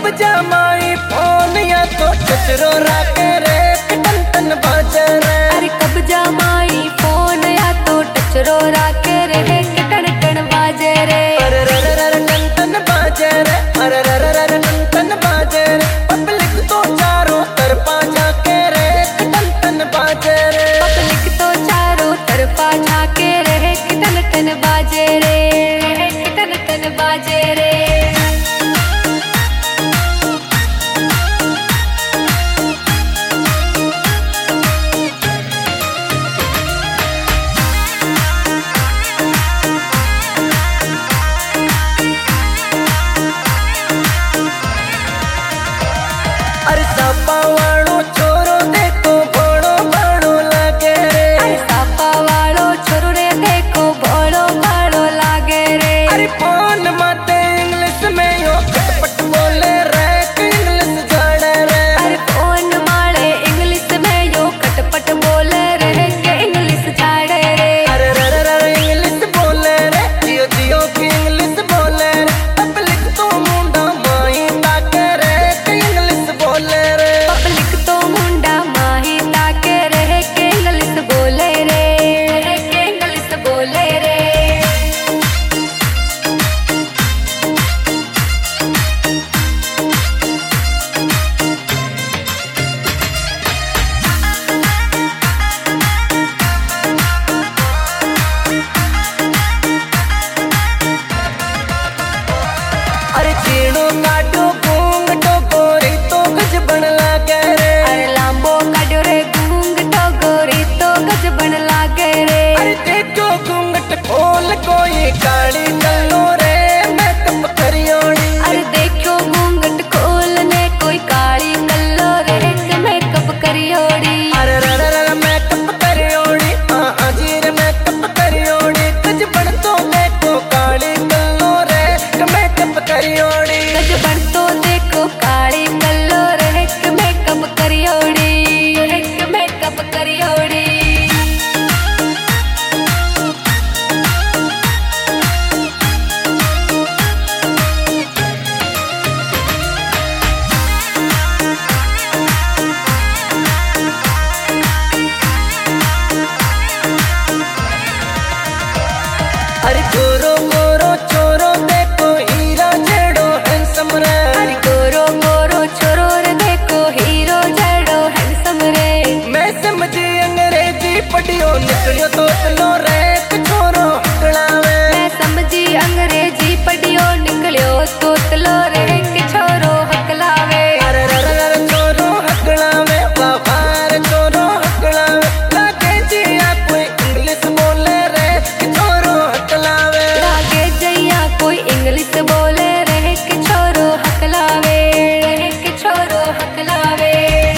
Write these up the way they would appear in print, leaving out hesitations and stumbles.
कब्जा my phone या तो कचरो राके रे टन टन बाजे रे। अरे कब्जा माई फोन या तो टचरो राके रे टन टन बाजे रे। अरे रे रे रे टन टन बाजे रे। अरे रे रे रे टन टन बाजे रे। पब्लिक तो चारों तरफा झाके रे टन टन बाजे रे। पब्लिक तो चारों तरफा झाके रे टन टन बाजे रे टन टन बाजे रे। अरे सापा वालो छोरो देखो भोड़ो भाड़ो लागे रे। अरे सापा वालो छोरो रे देखो भोड़ो भाड़ो लागे रे। अरे फोन माते इंग्लिश में यो खटपट बोले रे इंग्लिश झाड़े रे। अरे फोन माले इंग्लिश में यो खटपट बोले रे के इंग्लिश झाड़े रे। अरे रे रे रे इंग्लिश बोले रे जियो जियो की इंग्लिश बोले रे। पब्लिक तो मुंडा माही ताके रे के इंग्लिश बोले रे। पब्लिक तो मुंडा माही ताके रे के इंग्लिश बोले रे के इंग्लिश बोले रे। अरे चीड़ो काटो घूंघटो गोरी तो गज बन लागे रे। अरे लांबो काड्यो रे घूंघटो गोरी तो गज बन लागे रे। अरे देखो घूंघट खोल कोई काली कल्लो रे मेकअप करियोड़ी। अरे देखो घूंघट खोलने कोई काली कल्लो रे के मेकअप करियोड़ी। अरे रे रे रे मेकअप करियोड़ी हाँ जी रे मेकअप करियोड़ी। गज बन तो देखो काली कल्लो रे मेकअप करियोड़ी। गज बन तो देखो काली कल्लो रे के मेकअप करियोड़ी के मेकअप करियोड़ी। अरे गोरो गोरो छोरो देखो हीरा जेड़ो हैंडसम रे। अरे गोरो गोरो छोरो रे देखो हीरो जड़ो हैंडसम रे। मैं समझी अंग्रेजी पढ़ियो निकलियो तो चलो रे छोरो हकलावे। मैं समझी अंग्रेजी पढ़ियो निकलियो तोतलो रे के छोरो हकलावे। अरे रे रे रे छोरो हकलावे बाबार छोरो हकलावे। लागे जिया कोई इंग्लिश बोले रे के छोरो हकलावे। लागे जैया कोई इंग्लिश बोले रे के छोरो हकलावे के छोरो हकलावे।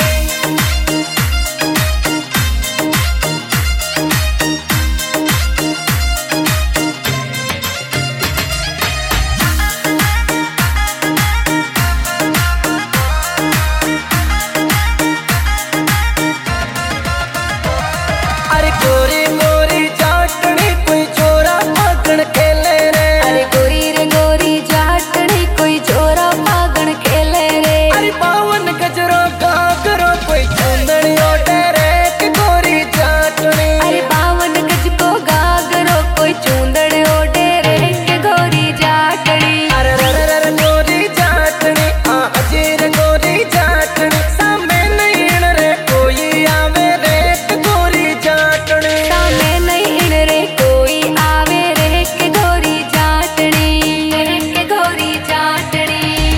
अरे गोरी गोरी चाटनी कोई छोरा फागण खेले रे। अरे गोरी रे गोरी जाटनी कोई छोरा फागण खेले रे। अरे पावन गजरो घाघरो कोई चूंदड़ी ओढ़े रे के गोरी चाटनी। अरे बावन गज को गागरो कोई चूंदड़ ओढ़े रे के गोरी जाटनी। अरे रे रे रे गोरी चाटनी हाँ जी रे गोरी चाटनी। सामने नहीं रे कोई आवे रे के गोरी चाटनी। सामने नहीं इन रे कोई आवे रे के गोरी जाटनी के गोरी जाटनी।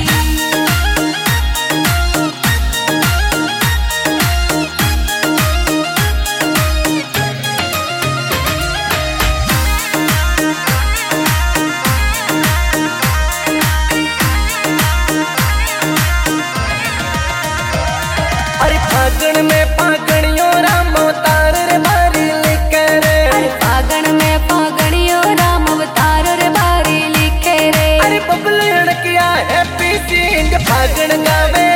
अरे फागण में फागणियो राम अवतार रे बारी लिखे रे। अरे फागण में फागणियो राम अवतार रे बारी लिखे रे। अरे बबलू किया हैप्पी सिंह फागण गावे